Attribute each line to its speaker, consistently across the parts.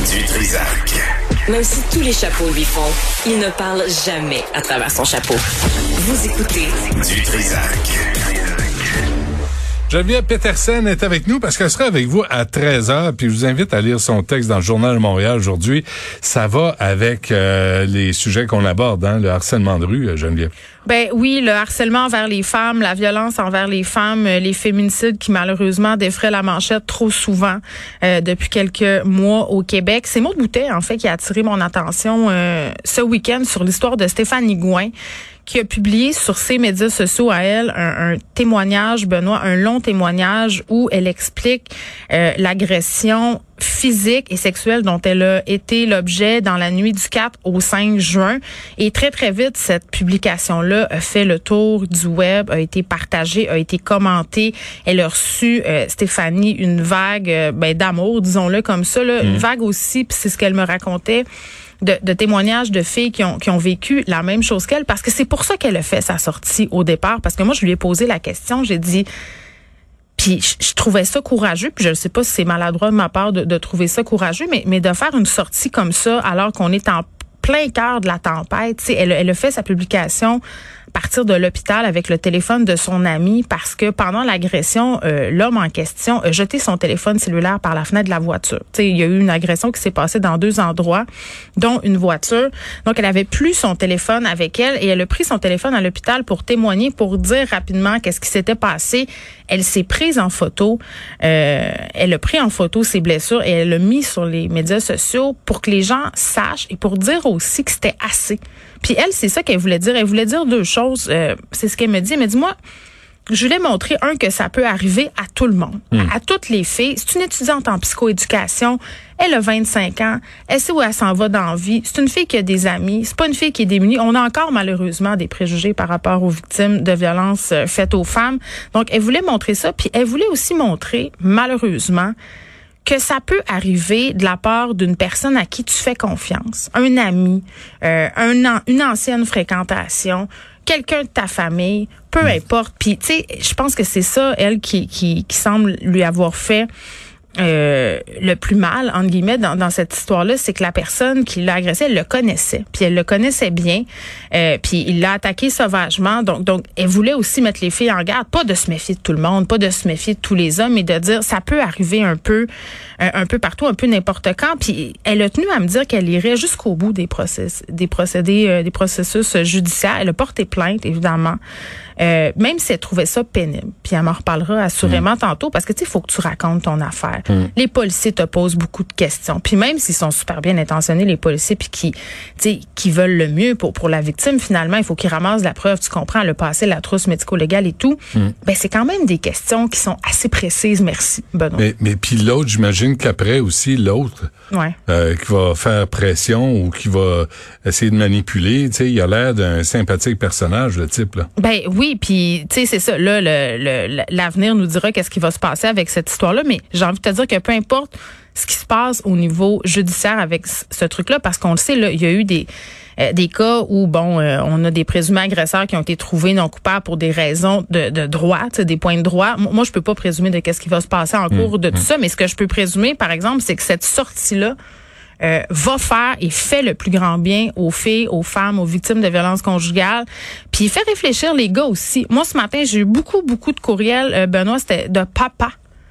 Speaker 1: Du Trisac.
Speaker 2: Même si tous les chapeaux lui font, il ne parle jamais à travers son chapeau. Vous écoutez
Speaker 1: Du Trisac.
Speaker 3: Geneviève Petersen est avec nous parce qu'elle sera avec vous à 13h, puis je vous invite à lire son texte dans le Journal de Montréal aujourd'hui. Ça va avec les sujets qu'on aborde, hein, le harcèlement de rue, Geneviève.
Speaker 4: Ben oui, le harcèlement envers les femmes, la violence envers les femmes, les féminicides qui malheureusement défraient la manchette trop souvent depuis quelques mois au Québec. C'est Maude Boutet, en fait, qui a attiré mon attention ce week-end sur l'histoire de Stéphanie Gouin, qui a publié sur ses médias sociaux à elle un témoignage, Benoît, un long témoignage où elle explique l'agression physique et sexuelle dont elle a été l'objet dans la nuit du 4 au 5 juin. Et très, très vite, cette publication-là a fait le tour du web, a été partagée, a été commentée. Elle a reçu, Stéphanie, une vague d'amour, disons-le comme ça, là, une vague aussi, puis c'est ce qu'elle me racontait, de témoignages de filles qui ont vécu la même chose qu'elle, parce que c'est pour ça qu'elle a fait sa sortie au départ. Parce que moi, je lui ai posé la question, j'ai dit, puis je trouvais ça courageux, puis je ne sais pas si c'est maladroit de ma part de trouver ça courageux, mais de faire une sortie comme ça alors qu'on est en plein cœur de la tempête. Tu sais, elle a fait sa publication à partir de l'hôpital avec le téléphone de son ami parce que pendant l'agression, l'homme en question a jeté son téléphone cellulaire par la fenêtre de la voiture. Tu sais, il y a eu une agression qui s'est passée dans 2 endroits, dont une voiture. Donc, elle avait plus son téléphone avec elle et elle a pris son téléphone à l'hôpital pour témoigner, pour dire rapidement qu'est-ce qui s'était passé. Elle s'est prise en photo. Elle a pris en photo ses blessures et elle l'a mis sur les médias sociaux pour que les gens sachent et pour dire aussi que c'était assez. Puis elle, c'est ça qu'elle voulait dire. Elle voulait dire 2 choses. C'est ce qu'elle me dit. Elle m'a dit, moi, je voulais montrer, que ça peut arriver à tout le monde, à toutes les filles. C'est une étudiante en psychoéducation. Elle a 25 ans. Elle sait où elle s'en va dans la vie. C'est une fille qui a des amis. C'est pas une fille qui est démunie. On a encore, malheureusement, des préjugés par rapport aux victimes de violences faites aux femmes. Donc, elle voulait montrer ça. Puis elle voulait aussi montrer, malheureusement, que ça peut arriver de la part d'une personne à qui tu fais confiance, un ami, une ancienne fréquentation, quelqu'un de ta famille, peu importe. Puis tu sais, je pense que c'est ça, elle, qui semble lui avoir fait le plus mal, entre guillemets, dans cette histoire-là, c'est que la personne qui l'a agressé, elle le connaissait. Puis elle le connaissait bien. Puis il l'a attaqué sauvagement. Donc, elle voulait aussi mettre les filles en garde, pas de se méfier de tout le monde, pas de se méfier de tous les hommes, mais de dire, ça peut arriver un peu partout, un peu n'importe quand. Puis elle a tenu à me dire qu'elle irait jusqu'au bout des processus judiciaires. Elle a porté plainte, évidemment. Même si elle trouvait ça pénible. Puis elle m'en reparlera assurément tantôt, parce que tu sais, il faut que tu racontes ton affaire. Les policiers te posent beaucoup de questions. Puis même s'ils sont super bien intentionnés, les policiers, puis qui veulent le mieux pour la victime, finalement, il faut qu'ils ramassent la preuve, tu comprends, le passé, la trousse médico-légale et tout. Ben c'est quand même des questions qui sont assez précises, merci, Benoît.
Speaker 3: Mais puis l'autre, j'imagine qu'après aussi, l'autre qui va faire pression ou qui va essayer de manipuler, tu sais, il a l'air d'un sympathique personnage, le type, là.
Speaker 4: Ben oui, puis tu sais, c'est ça, là, l'avenir nous dira qu'est-ce qui va se passer avec cette histoire-là, mais j'ai envie de te dire que peu importe ce qui se passe au niveau judiciaire avec ce truc-là, parce qu'on le sait, là, il y a eu des cas où, on a des présumés agresseurs qui ont été trouvés non coupables pour des raisons de droit, des points de droit. Moi, je peux pas présumer de qu'est-ce qui va se passer en cours de tout ça, mais ce que je peux présumer, par exemple, c'est que cette sortie-là va faire et fait le plus grand bien aux filles, aux femmes, aux victimes de violences conjugales. Puis il fait réfléchir les gars aussi. Moi, ce matin, j'ai eu beaucoup de courriels, Benoît, c'était de papa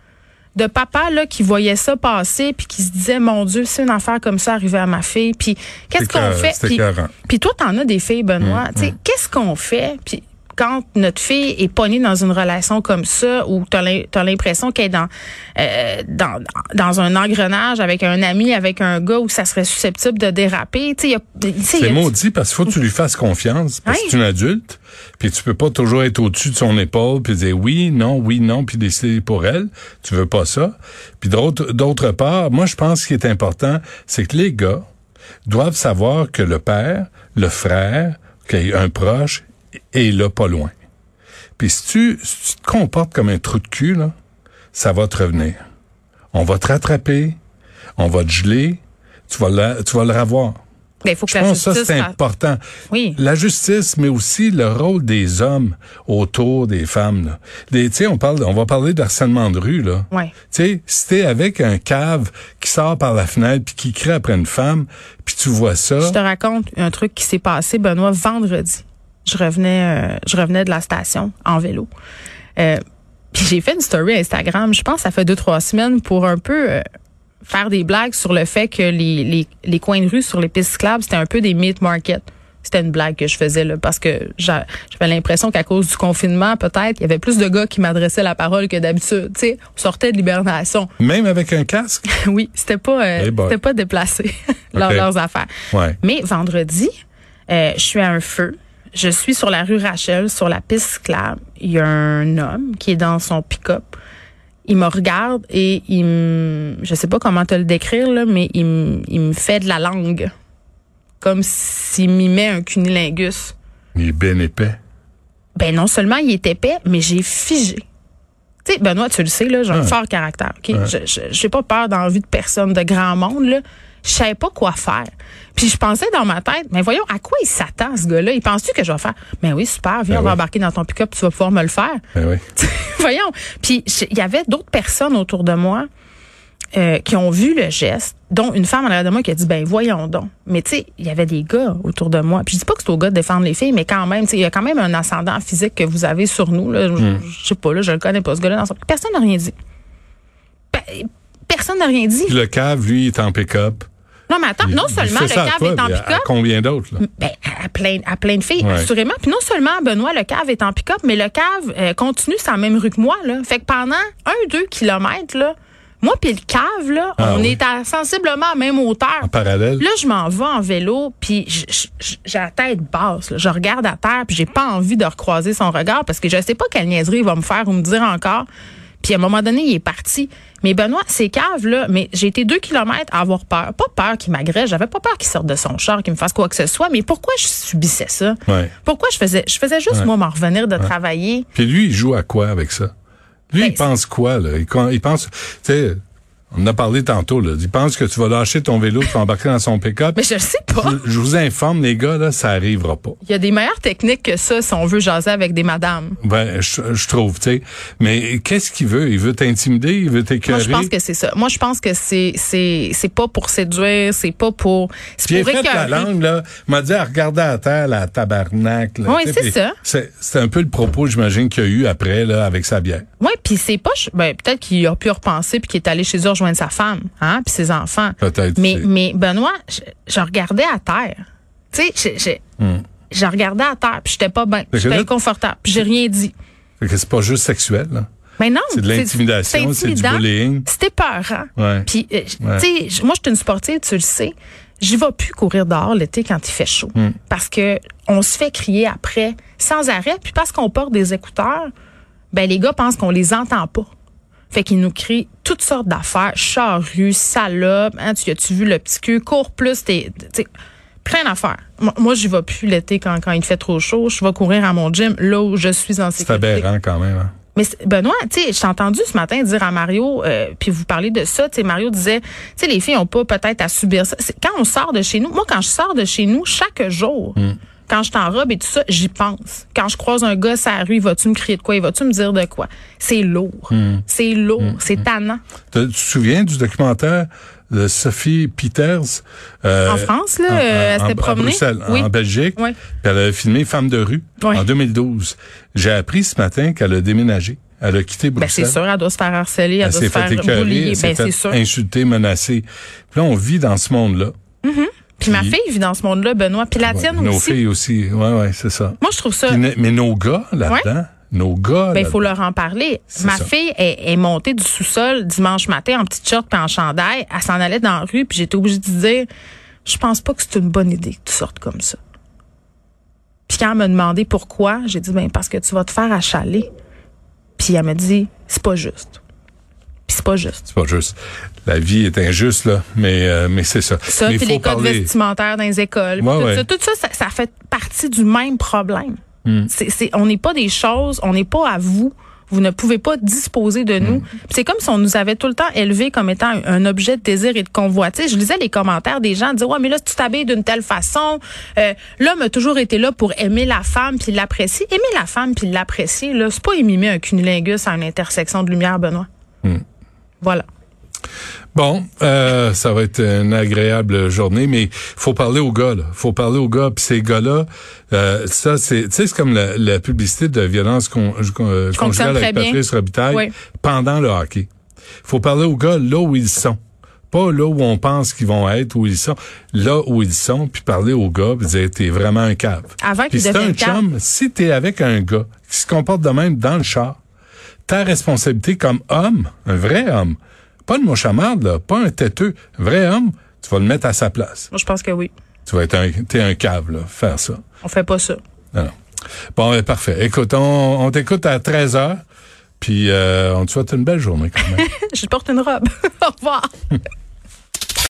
Speaker 4: là qui voyait ça passer puis qui se disait, mon Dieu, c'est une affaire comme ça arrivée à ma fille. Puis qu'est-ce qu'on fait? Puis toi, t'en as des filles, Benoît. Tu sais, qu'est-ce qu'on fait? Puis quand notre fille est pognée dans une relation comme ça, où t'as l'impression qu'elle est dans un engrenage avec un ami, avec un gars où ça serait susceptible de déraper,
Speaker 3: c'est maudit parce qu'il faut que tu lui fasses confiance, parce que c'est une adulte, puis tu peux pas toujours être au-dessus de son épaule puis dire oui, non, puis décider pour elle. Tu veux pas ça. Puis d'autre part, moi je pense qu'il est important, c'est que les gars doivent savoir que le père, le frère, qu'il y a un proche est là pas loin. Puis si tu te comportes comme un trou de cul, là, ça va te revenir. On va te rattraper, on va te geler, tu vas le revoir.
Speaker 4: Ben, faut que
Speaker 3: je pense que ça, c'est important.
Speaker 4: Oui.
Speaker 3: La justice, mais aussi le rôle des hommes autour des femmes. Tu sais, on va parler d'harcèlement de rue, là.
Speaker 4: Ouais.
Speaker 3: Tu sais, si t'es avec un cave qui sort par la fenêtre puis qui crie après une femme, puis tu vois ça.
Speaker 4: Je te raconte un truc qui s'est passé, Benoît, vendredi. Je revenais de la station en vélo. Puis j'ai fait une story Instagram, je pense que ça fait 2-3 semaines, pour un peu faire des blagues sur le fait que les coins de rue sur les pistes cyclables, c'était un peu des meat market. C'était une blague que je faisais là, parce que j'avais l'impression qu'à cause du confinement, peut-être, il y avait plus de gars qui m'adressaient la parole que d'habitude. Tu sais, on sortait de l'hibernation.
Speaker 3: Même avec un casque?
Speaker 4: Oui, c'était pas déplacé leurs affaires.
Speaker 3: Ouais.
Speaker 4: Mais vendredi, je suis à un feu. Je suis sur la rue Rachel, sur la piste cyclable. Il y a un homme qui est dans son pick-up. Il me regarde et je sais pas comment te le décrire, là, mais il me fait de la langue. Comme s'il mimait un cunilingus.
Speaker 3: Il est bien épais.
Speaker 4: Ben, non seulement il est épais, mais j'ai figé. Tu sais, Benoît, tu le sais, là, j'ai un fort caractère, OK? J'ai pas peur d'envie de personne, de grand monde, là. Je savais pas quoi faire. Puis je pensais dans ma tête, mais voyons, à quoi il s'attend, ce gars-là? Il pense-tu que je vais faire? Ben oui, super, viens, on va embarquer dans ton pick-up, tu vas pouvoir me le faire.
Speaker 3: Ben oui.
Speaker 4: Voyons. Puis il y avait d'autres personnes autour de moi qui ont vu le geste, dont une femme en arrière de moi qui a dit, ben voyons donc. Mais tu sais, il y avait des gars autour de moi. Puis je dis pas que c'est aux gars de défendre les filles, mais quand même, tu sais, il y a quand même un ascendant physique que vous avez sur nous. Là. Je sais pas, là, je le connais pas, ce gars-là. Personne n'a rien dit. Personne n'a rien dit.
Speaker 3: Puis le cave, lui, il est en pick-up.
Speaker 4: Non, mais attends, non seulement le cave est en pick-up.
Speaker 3: Combien d'autres, là?
Speaker 4: Ben, à plein de filles, assurément. Puis non seulement, Benoît, le cave est en pick-up, mais le cave continue sur la même rue que moi, là. Fait que pendant 1-2 kilomètres, là, moi puis le cave, là, on est sensiblement à la même hauteur.
Speaker 3: En parallèle.
Speaker 4: Là, je m'en vais en vélo, puis j'ai la tête basse, là. Je regarde à terre, puis j'ai pas envie de recroiser son regard parce que je sais pas quelle niaiserie il va me faire ou me dire encore. Puis à un moment donné, il est parti. Mais Benoît, ces caves-là, mais j'ai été 2 kilomètres à avoir peur. Pas peur qu'il m'agresse, j'avais pas peur qu'il sorte de son char, qu'il me fasse quoi que ce soit, mais pourquoi je subissais ça? Ouais. Pourquoi je faisais juste, moi, m'en revenir de travailler?
Speaker 3: Puis lui, il joue à quoi avec ça? Lui, il pense quoi, là? Il pense, tu sais, on en a parlé tantôt, là. Il pense que tu vas lâcher ton vélo, tu vas embarquer dans son pick-up.
Speaker 4: Mais je le sais pas.
Speaker 3: Je vous informe, les gars, là, ça arrivera pas.
Speaker 4: Il y a des meilleures techniques que ça si on veut jaser avec des madames.
Speaker 3: Ben, je trouve, tu sais. Mais qu'est-ce qu'il veut? Il veut t'intimider? Il veut t'écœurer?
Speaker 4: Moi, je pense que c'est ça. Moi, je pense que c'est pas pour séduire, c'est pas pour...
Speaker 3: Puis il a fait la langue, là. Il m'a dit, regarder à terre, la tabarnak, là.
Speaker 4: Oui, c'est ça.
Speaker 3: C'est un peu le propos, j'imagine, qu'il y a eu après, là, avec sa bière.
Speaker 4: Oui, puis c'est pas... Ben, peut-être qu'il a pu repenser puis qu'il est allé chez eux rejoindre sa femme, hein, puis ses enfants.
Speaker 3: Peut-être.
Speaker 4: Mais Benoît, je regardais à terre. Tu sais, je regardais à terre, puis j'étais pas bien. J'étais inconfortable, puis j'ai rien dit.
Speaker 3: Fait que c'est pas juste sexuel, là.
Speaker 4: Mais non.
Speaker 3: C'est de l'intimidation, c'est du bullying.
Speaker 4: C'était peurant.
Speaker 3: Ouais.
Speaker 4: Puis, tu sais, moi, je suis une sportive, tu le sais. J'y vais plus courir dehors l'été quand il fait chaud. Parce que on se fait crier après sans arrêt. Puis parce qu'on porte des écouteurs, ben les gars pensent qu'on les entend pas. Fait qu'ils nous crient toutes sortes d'affaires. Charrue, salope, hein, as-tu vu le petit cul, cours plus, plein d'affaires. Moi, j'y vais plus l'été quand il fait trop chaud. Je vais courir à mon gym là où je suis en sécurité.
Speaker 3: C'est aberrant quand même, hein?
Speaker 4: Mais Benoît, tu sais, je t'ai entendu ce matin dire à Mario, puis vous parlez de ça, tu sais, Mario disait, tu sais, les filles ont pas peut-être à subir ça. Quand on sort de chez nous, moi, quand je sors de chez nous, chaque jour, quand je t'enrobe et tout ça, j'y pense. Quand je croise un gars sur la rue, vas-tu me crier de quoi? Il va-tu me dire de quoi? C'est lourd. C'est lourd. C'est tannant.
Speaker 3: Tu te souviens du documentaire de Sophie Peters?
Speaker 4: En France, là, elle s'était promenée.
Speaker 3: Bruxelles,
Speaker 4: oui.
Speaker 3: En Belgique.
Speaker 4: Oui.
Speaker 3: Puis elle a filmé Femme de rue en 2012. J'ai appris ce matin qu'elle a déménagé. Elle a quitté Bruxelles.
Speaker 4: Ben, c'est sûr, elle doit se faire harceler, elle doit se faire boulier.
Speaker 3: Ben, c'est sûr. Insulter, menacer. Puis là, on vit dans ce monde-là.
Speaker 4: Puis ma fille vit dans ce monde-là, Benoît. Puis la tienne aussi.
Speaker 3: Nos filles aussi. Ouais, c'est ça.
Speaker 4: Moi, je trouve ça.
Speaker 3: Mais nos gars, là-dedans, nos gars.
Speaker 4: Ben, il faut leur en parler. Ma fille est montée du sous-sol dimanche matin en petite short puis en chandail. Elle s'en allait dans la rue puis j'étais obligée de dire, je pense pas que c'est une bonne idée que tu sortes comme ça. Puis quand elle m'a demandé pourquoi, j'ai dit, ben, parce que tu vas te faire achaler. Puis elle m'a dit, c'est pas juste. Puis c'est pas juste.
Speaker 3: C'est pas juste. La vie est injuste, là, mais c'est ça.
Speaker 4: Ça, puis les codes vestimentaires dans les écoles. Tout ça fait partie du même problème. On n'est pas des choses, on n'est pas à vous Vous ne pouvez pas disposer de nous. Puis c'est comme si on nous avait tout le temps élevés comme étant un objet de désir et de convoitise. Je lisais les commentaires des gens dire, ouais, mais là, si tu t'habilles d'une telle façon, l'homme a toujours été là pour aimer la femme puis l'apprécier. Aimer la femme puis l'apprécier, là, c'est pas mimer un cunnilingus à une intersection de lumière, Benoît. Voilà.
Speaker 3: Bon, ça va être une agréable journée, mais faut parler aux gars, là. Faut parler aux gars, puis ces gars-là, ça, c'est, tu sais, c'est comme la publicité de violence conjugale avec Patrice Robitaille pendant le hockey. Faut parler aux gars là où ils sont. Pas là où on pense qu'ils vont être, où ils sont. Là où ils sont, puis parler aux gars, puis dire, t'es vraiment un cave.
Speaker 4: Avant qu'ils deviennent cave.
Speaker 3: Chum, si t'es avec un gars qui se comporte de même dans le char, ta responsabilité comme homme, un vrai homme, pas une mouche à marde, là, pas un têteux, un vrai homme, tu vas le mettre à sa place.
Speaker 4: Moi, je pense que oui.
Speaker 3: Tu vas t'es un cave, là, faire ça.
Speaker 4: On fait pas ça.
Speaker 3: Non. Bon, parfait. Écoute, on t'écoute à 13h, puis on te souhaite une belle journée quand même.
Speaker 4: Je porte une robe. Au revoir.